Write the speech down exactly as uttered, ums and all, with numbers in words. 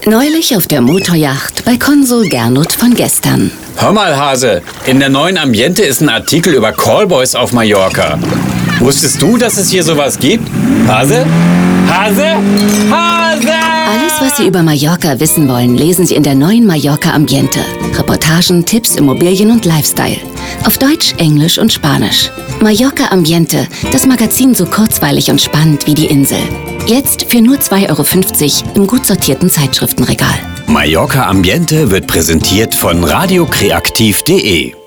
Neulich auf der Motoryacht bei Konsul Gernot von gestern. Hör mal, Hase, in der neuen Ambiente ist ein Artikel über Callboys auf Mallorca. Wusstest du, dass es hier sowas gibt? Hase? Hase? Hase! Alles, was Sie über Mallorca wissen wollen, lesen Sie in der neuen Mallorca Ambiente. Reportagen, Tipps, Immobilien und Lifestyle. Auf Deutsch, Englisch und Spanisch. Mallorca Ambiente, das Magazin so kurzweilig und spannend wie die Insel. Jetzt für nur zwei Euro fünfzig im gut sortierten Zeitschriftenregal. Mallorca Ambiente wird präsentiert von radio kreativ punkt de.